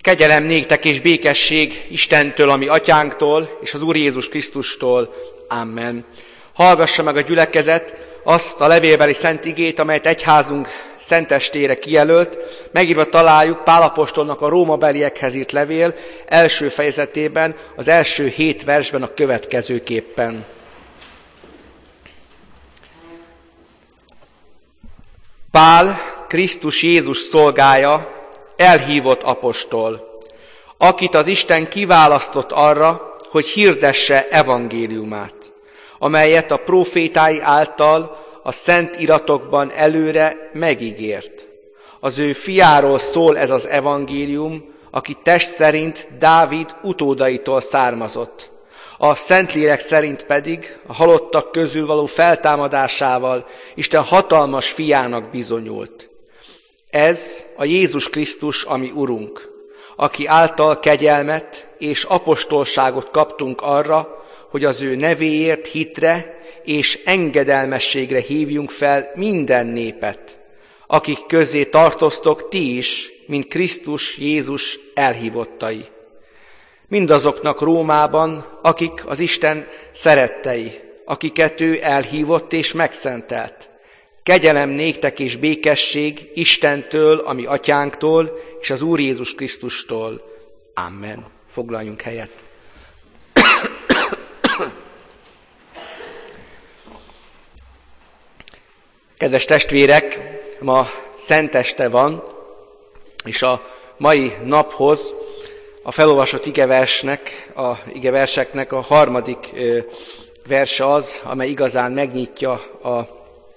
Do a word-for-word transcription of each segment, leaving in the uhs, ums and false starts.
Kegyelem néktek és békesség Istentől, ami atyánktól, és az Úr Jézus Krisztustól. Amen. Hallgassa meg a gyülekezet azt a levélbeli szent igét, amelyet egyházunk szentestére kijelölt. Megírva találjuk Pál apostolnak a rómabeliekhez írt levél első fejezetében, az első hét versben a következőképpen. Pál, Krisztus Jézus szolgája, elhívott apostol, akit az Isten kiválasztott arra, hogy hirdesse evangéliumát, amelyet a prófétái által a szent iratokban előre megígért. Az ő fiáról szól ez az evangélium, aki test szerint Dávid utódaitól származott, a Szentlélek szerint pedig a halottak közül való feltámadásával Isten hatalmas fiának bizonyult. Ez a Jézus Krisztus, ami Urunk, aki által kegyelmet és apostolságot kaptunk arra, hogy az ő nevéért hitre és engedelmességre hívjunk fel minden népet, akik közé tartoztok ti is, mint Krisztus Jézus elhívottai. Mindazoknak Rómában, akik az Isten szerettei, akiket ő elhívott és megszentelt. Kegyelem néktek és békesség Istentől, ami atyánktól, és az Úr Jézus Krisztustól. Amen. Foglaljunk helyet. Kedves testvérek, ma szenteste van, és a mai naphoz a felolvasott igeversnek, a igeverseknek a harmadik verse az, amely igazán megnyitja a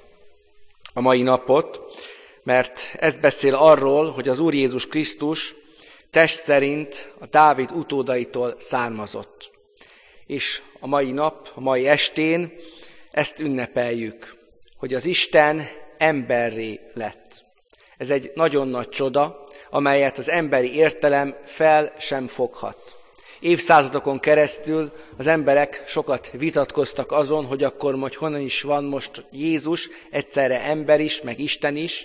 a mai napot, mert ez beszél arról, hogy az Úr Jézus Krisztus test szerint a Dávid utódaitól származott. És a mai nap, a mai estén ezt ünnepeljük, hogy az Isten emberré lett. Ez egy nagyon nagy csoda, amelyet az emberi értelem fel sem foghat. Évszázadokon keresztül az emberek sokat vitatkoztak azon, hogy akkor hogy honnan is van most Jézus, egyszerre ember is, meg Isten is,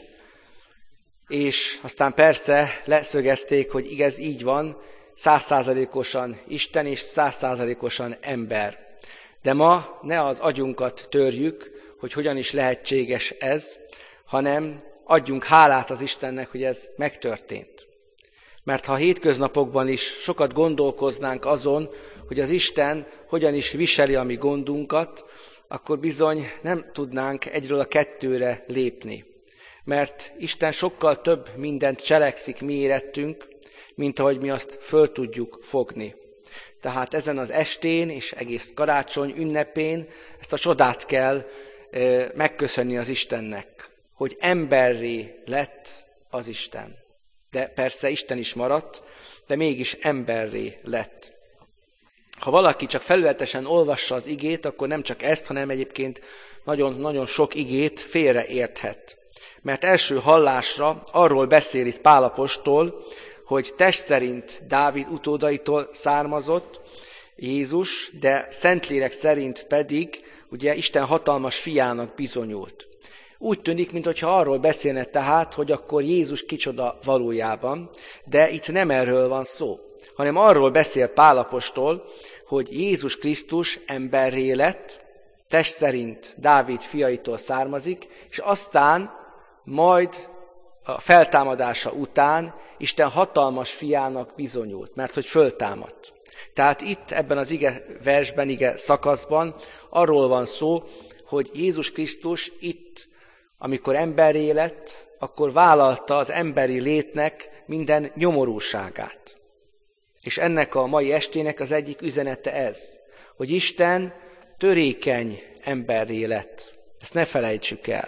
és aztán persze leszögezték, hogy igaz, így van, százszázalékosan Isten és százszázalékosan ember. De ma ne az agyunkat törjük, hogy hogyan is lehetséges ez, hanem adjunk hálát az Istennek, hogy ez megtörtént. Mert ha a hétköznapokban is sokat gondolkoznánk azon, hogy az Isten hogyan is viseli a mi gondunkat, akkor bizony nem tudnánk egyről a kettőre lépni. Mert Isten sokkal több mindent cselekszik mi érettünk, mint ahogy mi azt föl tudjuk fogni. Tehát ezen az estén és egész karácsony ünnepén ezt a csodát kell e, megköszönni az Istennek, hogy emberré lett az Isten. De persze Isten is maradt, de mégis emberré lett. Ha valaki csak felületesen olvassa az igét, akkor nem csak ezt, hanem egyébként nagyon-nagyon sok igét félreérthet. Mert első hallásra arról beszél itt Pál apostol, hogy test szerint Dávid utódaitól származott Jézus, de Szentlélek szerint pedig ugye Isten hatalmas fiának bizonyult. Úgy tűnik, mintha arról beszélne tehát, hogy akkor Jézus kicsoda valójában, de itt nem erről van szó, hanem arról beszél Pál apostol, hogy Jézus Krisztus emberré lett, test szerint Dávid fiaitól származik, és aztán majd a feltámadása után Isten hatalmas fiának bizonyult, mert hogy föltámadt. Tehát itt ebben az ige versben, ige szakaszban arról van szó, hogy Jézus Krisztus itt, amikor emberré lett, akkor vállalta az emberi létnek minden nyomorúságát. És ennek a mai estének az egyik üzenete ez, hogy Isten törékeny emberré lett. Ezt ne felejtsük el.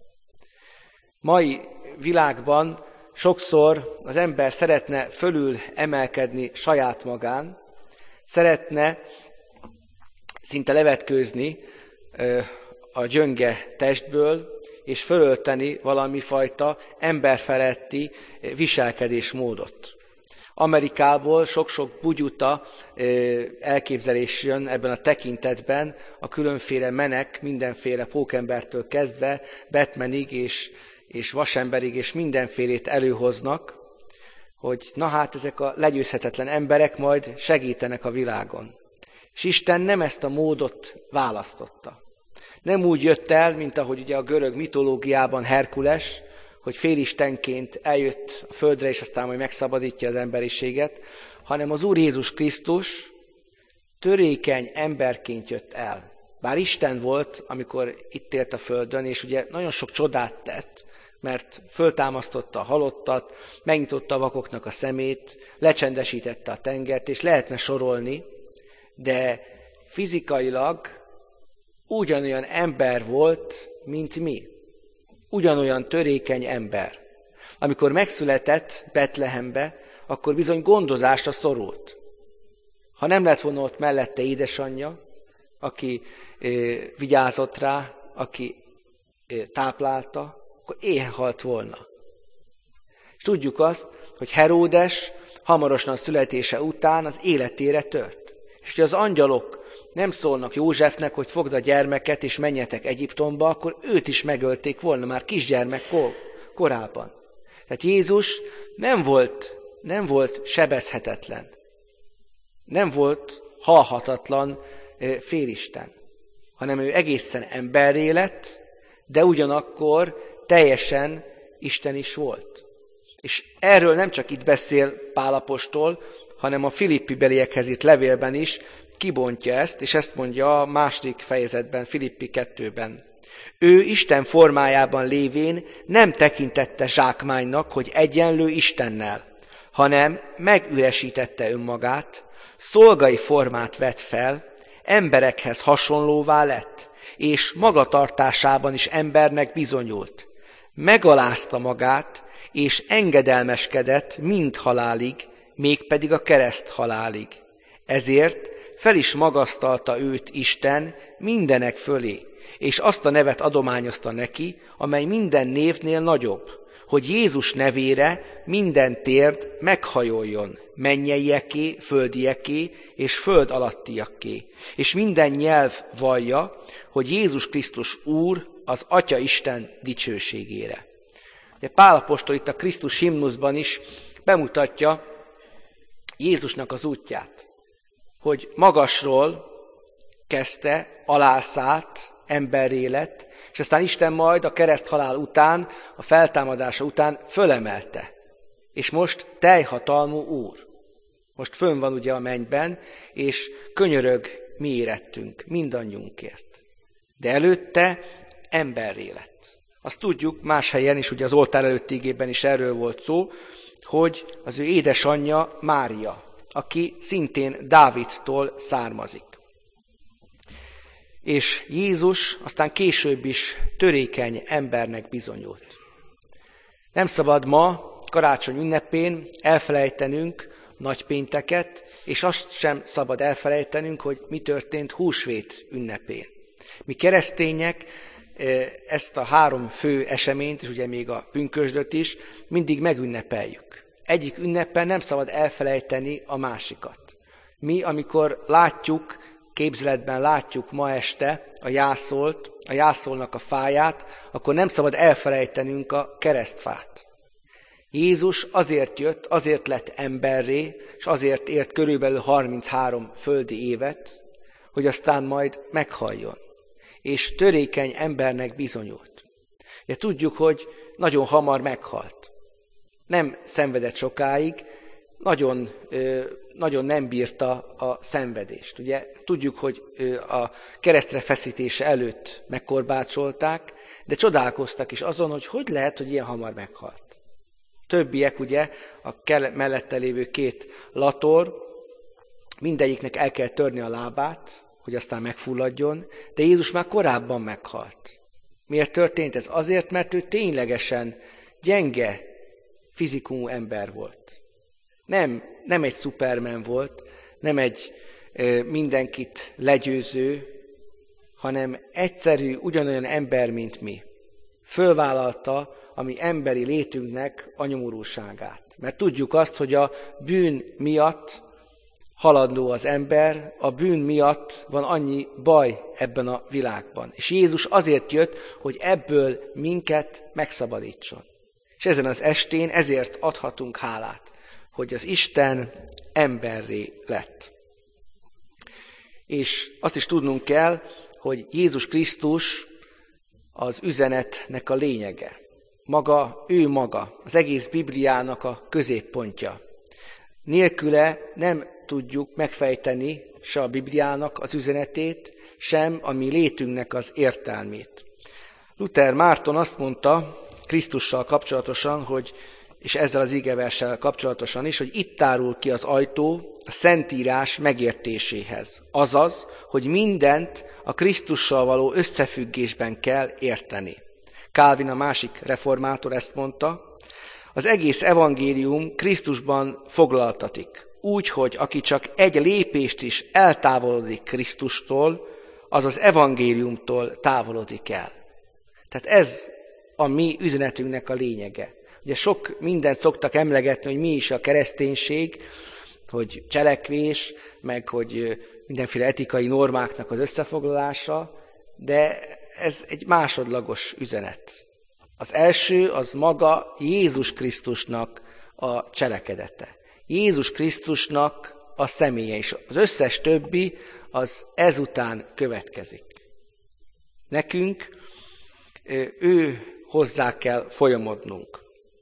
Mai világban sokszor az ember szeretne fölül emelkedni saját magán, szeretne szinte levetkőzni a gyönge testből, és fölölteni valami fajta emberfeletti viselkedésmódot. Amerikából sok-sok bugyuta elképzelés jön ebben a tekintetben, a különféle menek, mindenféle pókembertől kezdve, Batmanig és, és vasemberig és mindenfélét előhoznak, hogy na hát ezek a legyőzhetetlen emberek majd segítenek a világon. És Isten nem ezt a módot választotta. Nem úgy jött el, mint ahogy ugye a görög mitológiában Herkules, hogy félistenként eljött a földre, és aztán majd megszabadítja az emberiséget, hanem az Úr Jézus Krisztus törékeny emberként jött el. Bár Isten volt, amikor itt élt a földön, és ugye nagyon sok csodát tett, mert föltámasztotta a halottat, megnyitotta a vakoknak a szemét, lecsendesítette a tengert, és lehetne sorolni, de fizikailag ugyanolyan ember volt, mint mi. Ugyanolyan törékeny ember. Amikor megszületett Betlehembe, akkor bizony gondozásra szorult. Ha nem lett volna ott mellette édesanyja, aki e, vigyázott rá, aki e, táplálta, akkor éhen halt volna. És tudjuk azt, hogy Heródes hamarosan születése után az életére tört. És hogy az angyalok nem szólnak Józsefnek, hogy fogd a gyermeket és menjetek Egyiptomba, akkor őt is megölték volna már kisgyermek korában. Tehát Jézus nem volt, nem volt sebezhetetlen, nem volt halhatatlan félisten, hanem ő egészen emberré lett, de ugyanakkor teljesen Isten is volt. És erről nem csak itt beszél Pál apostol, hanem a Filippi beliekhez írt levélben is kibontja ezt, és ezt mondja a második fejezetben, Filippi kettőben. Ő Isten formájában lévén nem tekintette zsákmánynak, hogy egyenlő Istennel, hanem megüresítette önmagát, szolgai formát vett fel, emberekhez hasonlóvá lett, és magatartásában is embernek bizonyult. Megalázta magát, és engedelmeskedett mind halálig, mégpedig a kereszt halálig. Ezért fel is magasztalta őt Isten mindenek fölé, és azt a nevet adományozta neki, amely minden névnél nagyobb, hogy Jézus nevére minden térd meghajoljon, mennyeieké, földieké és föld alattiaké, és minden nyelv vallja, hogy Jézus Krisztus Úr az Atya Isten dicsőségére. Pál apostol itt a Krisztus himnuszban is bemutatja Jézusnak az útját, hogy magasról kezdte, alászállt, emberré lett, és aztán Isten majd a kereszthalál után, a feltámadása után fölemelte. És most teljhatalmú Úr. Most fönn van ugye a mennyben, és könyörög mi érettünk, mindannyiunkért. De előtte emberré lett. Azt tudjuk, más helyen is, ugye az oltár előtti igében is erről volt szó, hogy az ő édesanyja Mária, aki szintén Dávidtól származik. És Jézus aztán később is törékeny embernek bizonyult. Nem szabad ma, karácsony ünnepén elfelejtenünk nagypénteket, és azt sem szabad elfelejtenünk, hogy mi történt húsvét ünnepén. Mi keresztények ezt a három fő eseményt, és ugye még a pünkösdöt is, mindig megünnepeljük. Egyik ünneppen nem szabad elfelejteni a másikat. Mi, amikor látjuk, képzeletben látjuk ma este a jászolt, a jászolnak a fáját, akkor nem szabad elfelejtenünk a keresztfát. Jézus azért jött, azért lett emberré, és azért ért körülbelül harminchárom földi évet, hogy aztán majd meghalljon. És törékeny embernek bizonyult. Ugye tudjuk, hogy nagyon hamar meghalt. Nem szenvedett sokáig, nagyon, nagyon nem bírta a szenvedést. Ugye tudjuk, hogy a keresztre feszítése előtt megkorbácsolták, de csodálkoztak is azon, hogy hogy lehet, hogy ilyen hamar meghalt. Többiek ugye, a mellette lévő két lator, mindegyiknek el kell törni a lábát, hogy aztán megfulladjon, de Jézus már korábban meghalt. Miért történt ez? Azért, mert ő ténylegesen gyenge fizikumú ember volt. Nem, nem egy szupermen volt, nem egy ö, mindenkit legyőző, hanem egyszerű, ugyanolyan ember, mint mi. Fölvállalta a mi emberi létünknek a nyomorúságát. Mert tudjuk azt, hogy a bűn miatt halandó az ember, a bűn miatt van annyi baj ebben a világban. És Jézus azért jött, hogy ebből minket megszabadítson. És ezen az estén ezért adhatunk hálát, hogy az Isten emberré lett. És azt is tudnunk kell, hogy Jézus Krisztus az üzenetnek a lényege. Maga, ő maga, az egész Bibliának a középpontja. Nélküle nem tudjuk megfejteni se a Bibliának az üzenetét, sem a mi létünknek az értelmét. Luther Márton azt mondta Krisztussal kapcsolatosan, hogy, és ezzel az igeverssel kapcsolatosan is, hogy itt tárul ki az ajtó a Szentírás megértéséhez. Azaz, hogy mindent a Krisztussal való összefüggésben kell érteni. Calvin, a másik reformátor ezt mondta, az egész evangélium Krisztusban foglaltatik, úgy, hogy aki csak egy lépést is eltávolodik Krisztustól, az az evangéliumtól távolodik el. Tehát ez a mi üzenetünknek a lényege. Ugye sok mindent szoktak emlegetni, hogy mi is a kereszténység, hogy cselekvés, meg hogy mindenféle etikai normáknak az összefoglalása, de ez egy másodlagos üzenet. Az első az maga Jézus Krisztusnak a cselekedete. Jézus Krisztusnak a személye, és az összes többi az ezután következik. Nekünk ő hozzá kell folyamodnunk.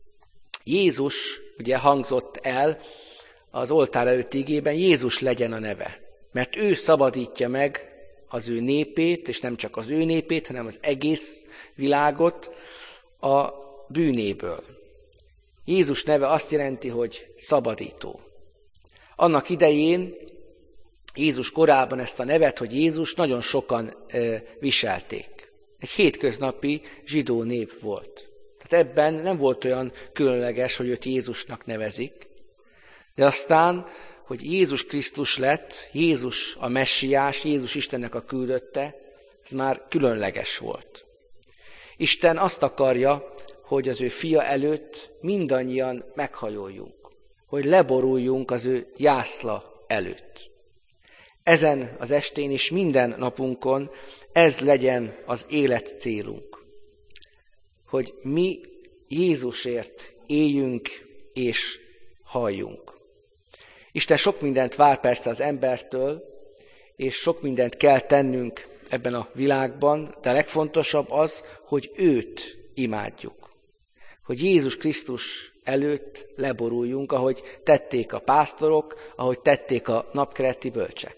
Jézus, ugye hangzott el az oltár előtti igében, Jézus legyen a neve, mert ő szabadítja meg az ő népét, és nem csak az ő népét, hanem az egész világot a bűnéből. Jézus neve azt jelenti, hogy szabadító. Annak idején, Jézus korában ezt a nevet, hogy Jézus, nagyon sokan ö, viselték. Egy hétköznapi zsidó név volt. Tehát ebben nem volt olyan különleges, hogy őt Jézusnak nevezik, de aztán, hogy Jézus Krisztus lett, Jézus a messiás, Jézus Istennek a küldötte, ez már különleges volt. Isten azt akarja, hogy az ő fia előtt mindannyian meghajoljunk, hogy leboruljunk az ő jászla előtt. Ezen az estén és minden napunkon ez legyen az élet célunk, hogy mi Jézusért éljünk és halljunk. Isten sok mindent vár persze az embertől, és sok mindent kell tennünk ebben a világban, de a legfontosabb az, hogy őt imádjuk. Hogy Jézus Krisztus előtt leboruljunk, ahogy tették a pásztorok, ahogy tették a napkeleti bölcsek.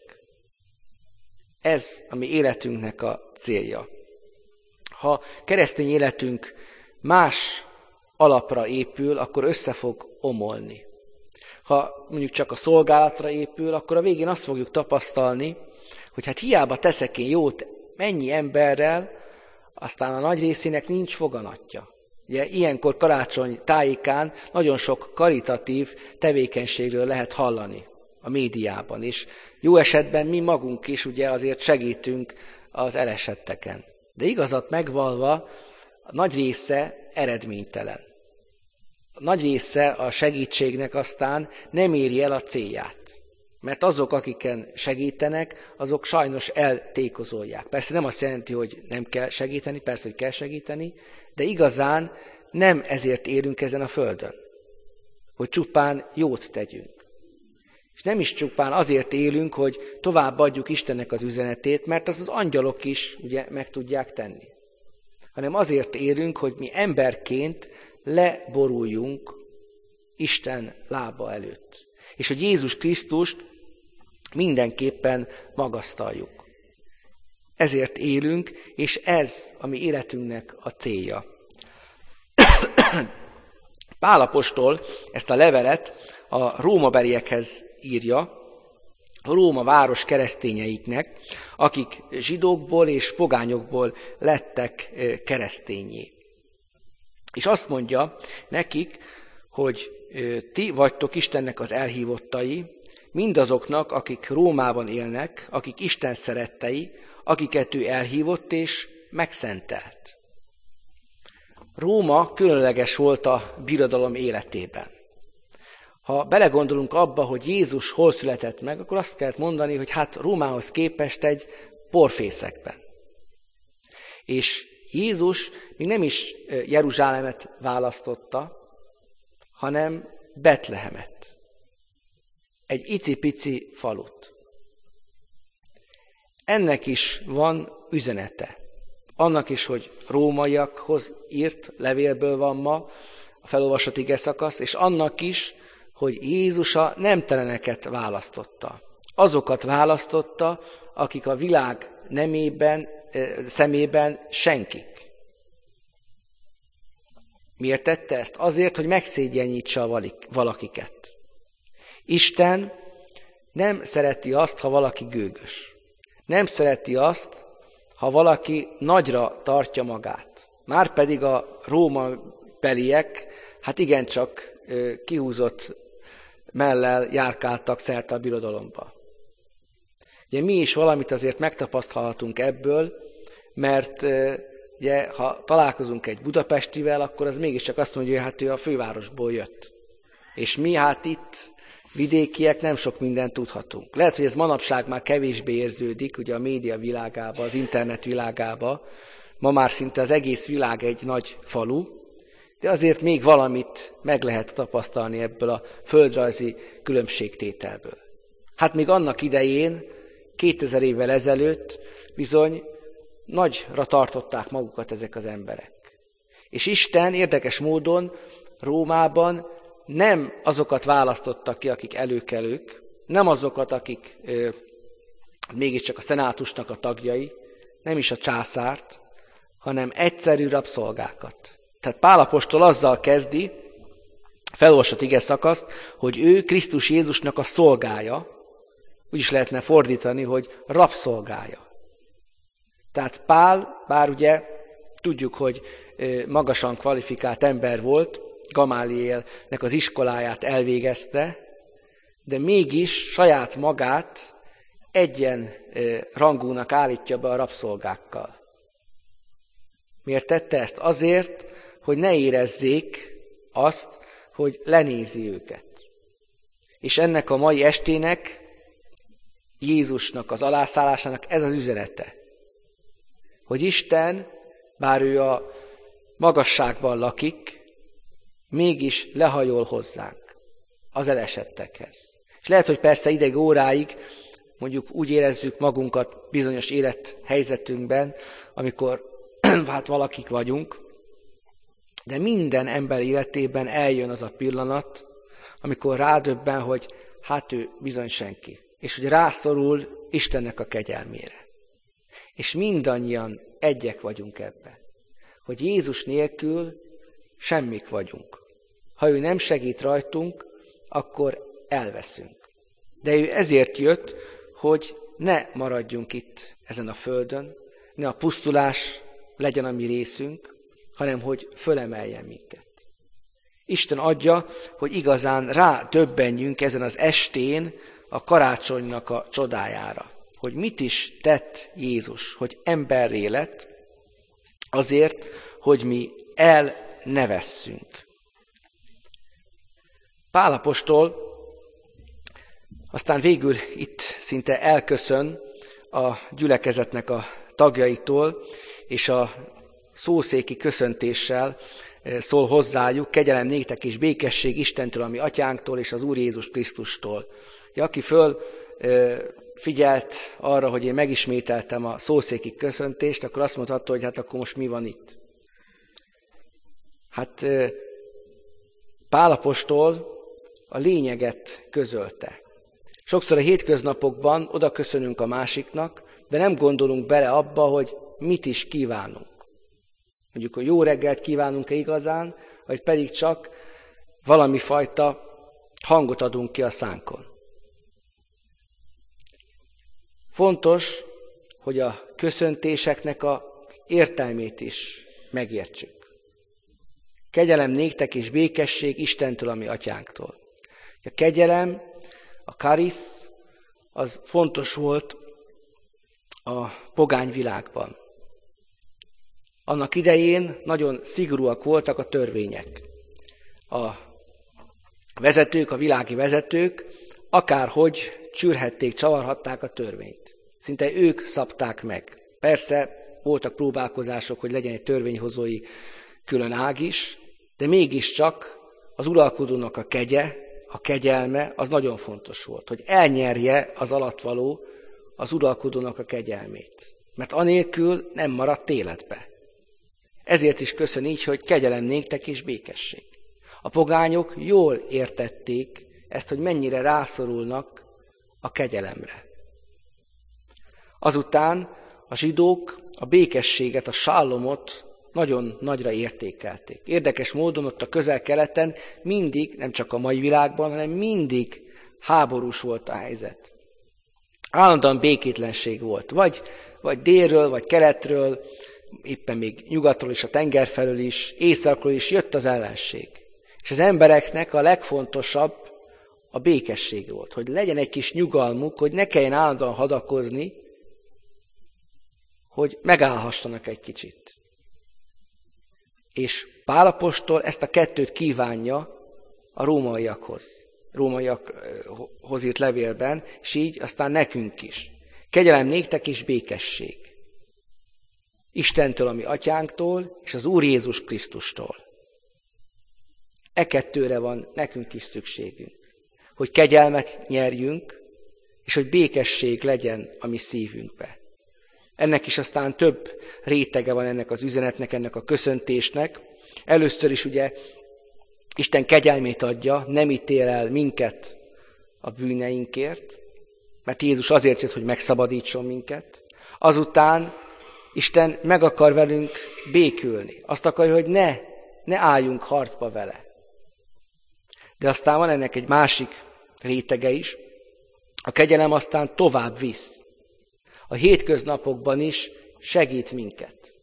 Ez a mi életünknek a célja. Ha keresztény életünk más alapra épül, akkor össze fog omolni. Ha mondjuk csak a szolgálatra épül, akkor a végén azt fogjuk tapasztalni, hogy hát hiába teszek én jót mennyi emberrel, aztán a nagy részének nincs foganatja. Ugye ilyenkor karácsony tájékán nagyon sok karitatív tevékenységről lehet hallani a médiában, és jó esetben mi magunk is ugye azért segítünk az elesetteken. De igazat megvalva, a nagy része eredménytelen. A nagy része a segítségnek aztán nem éri el a célját. Mert azok, akiken segítenek, azok sajnos eltékozolják. Persze nem azt jelenti, hogy nem kell segíteni, persze, hogy kell segíteni, de igazán nem ezért élünk ezen a földön, hogy csupán jót tegyünk. És nem is csupán azért élünk, hogy továbbadjuk Istennek az üzenetét, mert az az angyalok is ugye meg tudják tenni. Hanem azért élünk, hogy mi emberként leboruljunk Isten lába előtt. És hogy Jézus Krisztust mindenképpen magasztaljuk. Ezért élünk, és ez a mi életünknek a célja. Pál apostol ezt a levelet a rómabeliekhez írja, a Róma város keresztényeiknek, akik zsidókból és pogányokból lettek keresztényé. És azt mondja nekik, hogy ti vagytok Istennek az elhívottai, mindazoknak, akik Rómában élnek, akik Isten szerettei, akiket ő elhívott és megszentelt. Róma különleges volt a birodalom életében. Ha belegondolunk abba, hogy Jézus hol született meg, akkor azt kellett mondani, hogy hát Rómához képest egy porfészekben. És Jézus még nem is Jeruzsálemet választotta, hanem Betlehemet. egy icipici falut. Ennek is van üzenete. Annak is, hogy rómaiakhoz írt levélből van ma a felolvasott ige szakasz, és annak is, hogy Jézus a nemteleneket választotta. Azokat választotta, akik a világ nemében, szemében senkik. Miért tette ezt? Azért, hogy megszégyenítsa valakiket. Isten nem szereti azt, ha valaki gőgös. Nem szereti azt, ha valaki nagyra tartja magát. Márpedig a rómabeliek, hát igencsak kihúzott mellel járkáltak szerte a birodalomba. Ugye mi is valamit azért megtapasztalhatunk ebből, mert ugye, ha találkozunk egy budapestivel, akkor az mégiscsak azt mondja, hogy hát ő a fővárosból jött. És mi hát itt vidékiek nem sok mindent tudhatunk. Lehet, hogy ez manapság már kevésbé érződik, ugye a média világába, az internet világába. Ma már szinte az egész világ egy nagy falu, de azért még valamit meg lehet tapasztalni ebből a földrajzi különbségtételből. Hát még annak idején, kétezer évvel ezelőtt bizony nagyra tartották magukat ezek az emberek. És Isten érdekes módon Rómában nem azokat választotta ki, akik előkelők, nem azokat, akik ö, mégiscsak a szenátusnak a tagjai, nem is a császárt, hanem egyszerű rabszolgákat. Tehát Pál apostol azzal kezdi, felolvasott ige szakaszt, hogy ő Krisztus Jézusnak a szolgája, úgy is lehetne fordítani, hogy rabszolgája. Tehát Pál, bár ugye tudjuk, hogy magasan kvalifikált ember volt, Gamáliélnek az iskoláját elvégezte, de mégis saját magát egyen rangúnak állítja be a rabszolgákkal. Miért tette ezt? Azért, hogy ne érezzék azt, hogy lenézi őket. És ennek a mai estének, Jézusnak az alászállásának ez az üzenete. Hogy Isten, bár ő a magasságban lakik, mégis lehajol hozzánk, az elesettekhez. És lehet, hogy persze ideig óráig mondjuk úgy érezzük magunkat bizonyos élethelyzetünkben, amikor hát valakik vagyunk, de minden ember életében eljön az a pillanat, amikor rádöbben, hogy hát ő bizony senki, és hogy rászorul Istennek a kegyelmére. És mindannyian egyek vagyunk ebben, hogy Jézus nélkül semmik vagyunk. Ha ő nem segít rajtunk, akkor elveszünk. De ő ezért jött, hogy ne maradjunk itt ezen a földön, ne a pusztulás legyen a mi részünk, hanem hogy fölemeljen minket. Isten adja, hogy igazán rádöbbenjünk ezen az estén a karácsonynak a csodájára. Hogy mit is tett Jézus, hogy emberré lett, azért, hogy mi el ne vesszünk. Pál apostol aztán végül itt szinte elköszön a gyülekezetnek a tagjaitól, és a szószéki köszöntéssel szól hozzájuk, kegyelem néktek és békesség Istentől, ami atyánktól, és az Úr Jézus Krisztustól. Ja, aki föl figyelt arra, hogy én megismételtem a szószéki köszöntést, akkor azt mondhatta, hogy hát akkor most mi van itt. Hát Pál apostol a lényeget közölte. Sokszor a hétköznapokban oda köszönünk a másiknak, de nem gondolunk bele abba, hogy mit is kívánunk. Mondjuk, hogy jó reggelt kívánunk-e igazán, vagy pedig csak valami fajta hangot adunk ki a szánkon. Fontos, hogy a köszöntéseknek az értelmét is megértsük. Kegyelem néktek és békesség Istentől, ami atyánktól. A kegyelem, a karisz, az fontos volt a pogány világban. Annak idején nagyon szigorúak voltak a törvények. A vezetők, a világi vezetők akárhogy csürhették, csavarhatták a törvényt. Szinte ők szabták meg. Persze voltak próbálkozások, hogy legyen egy törvényhozói külön ág is, de mégiscsak az uralkodónak a kegye, a kegyelme, az nagyon fontos volt, hogy elnyerje az alattvaló az uralkodónak a kegyelmét. Mert anélkül nem maradt életbe. Ezért is köszön így, hogy kegyelem néktek és békesség. A pogányok jól értették ezt, hogy mennyire rászorulnak a kegyelemre. Azután a zsidók a békességet, a sálomot nagyon nagyra értékelték. Érdekes módon ott a Közel-Keleten mindig, nem csak a mai világban, hanem mindig háborús volt a helyzet. Állandóan békétlenség volt. Vagy, vagy délről, vagy keletről, éppen még nyugatról is, a tenger felől is, északról is jött az ellenség. És az embereknek a legfontosabb a békesség volt, hogy legyen egy kis nyugalmuk, hogy ne kelljen állandóan hadakozni, hogy megállhassanak egy kicsit. És Pál apostol ezt a kettőt kívánja a rómaiakhoz, rómaiakhoz írt levélben, és így aztán nekünk is. Kegyelem néktek és békesség. Istentől, ami atyánktól, és az Úr Jézus Krisztustól. E kettőre van nekünk is szükségünk. Hogy kegyelmet nyerjünk, és hogy békesség legyen a mi szívünkbe. Ennek is aztán több rétege van ennek az üzenetnek, ennek a köszöntésnek. Először is ugye Isten kegyelmét adja, nem ítél el minket a bűneinkért, mert Jézus azért jött, hogy megszabadítson minket. Azután Isten meg akar velünk békülni. Azt akarja, hogy ne, ne álljunk harcba vele. De aztán van ennek egy másik rétege is. A kegyelem aztán tovább visz. A hétköznapokban is segít minket.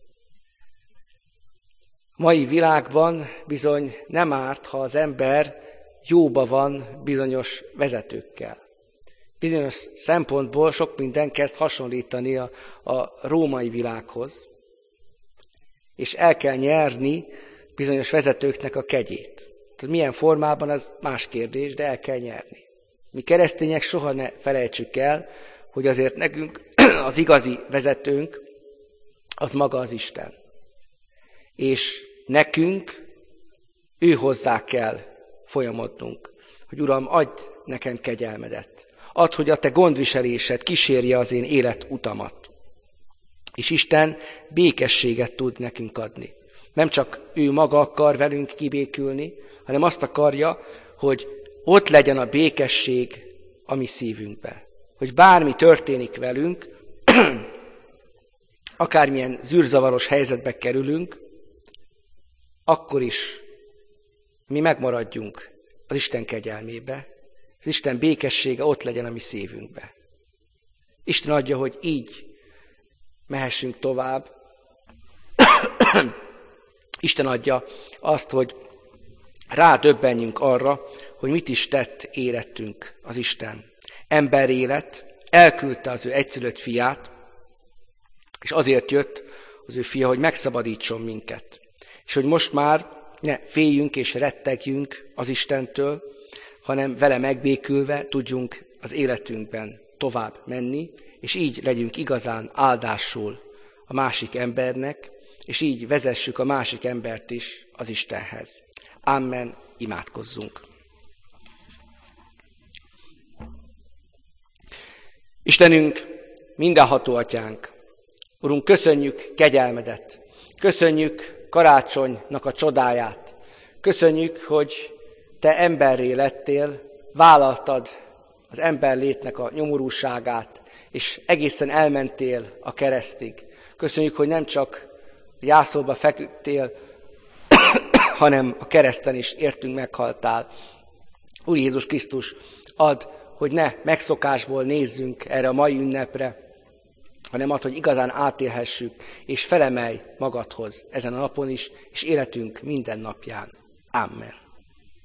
A mai világban bizony nem árt, ha az ember jóba van bizonyos vezetőkkel. Bizonyos szempontból sok minden kezd hasonlítani a, a római világhoz, és el kell nyerni bizonyos vezetőknek a kegyét. Tehát milyen formában, az más kérdés, de el kell nyerni. Mi keresztények soha ne felejtsük el, hogy azért nekünk az igazi vezetőnk az maga az Isten. És nekünk ő hozzá kell folyamodnunk, hogy Uram, adj nekem kegyelmedet. Add, hogy a te gondviselésed kísérje az én életutamat. És Isten békességet tud nekünk adni. Nem csak ő maga akar velünk kibékülni, hanem azt akarja, hogy ott legyen a békesség a mi szívünkben. Hogy bármi történik velünk, akármilyen zűrzavaros helyzetbe kerülünk, akkor is mi megmaradjunk az Isten kegyelmébe, az Isten békessége ott legyen a mi szívünkbe. Isten adja, hogy így mehessünk tovább. Isten adja azt, hogy rádöbbenjünk arra, hogy mit is tett érettünk az Isten. Ember élet, elküldte az ő egyszülött fiát, és azért jött az ő fia, hogy megszabadítson minket. És hogy most már ne féljünk és rettegjünk az Istentől, hanem vele megbékülve tudjunk az életünkben tovább menni, és így legyünk igazán áldásul a másik embernek, és így vezessük a másik embert is az Istenhez. Amen, imádkozzunk. Istenünk, mindenható atyánk, Urunk, köszönjük kegyelmedet, köszönjük karácsonynak a csodáját, köszönjük, hogy te emberré lettél, vállaltad az emberlétnek a nyomorúságát, és egészen elmentél a keresztig. Köszönjük, hogy nem csak jászolba feküdtél, hanem a kereszten is értünk meghaltál. Úr Jézus Krisztus, add, hogy ne megszokásból nézzünk erre a mai ünnepre, hanem add, hogy igazán átélhessük, és felemelj magadhoz ezen a napon is, és életünk minden napján. Amen.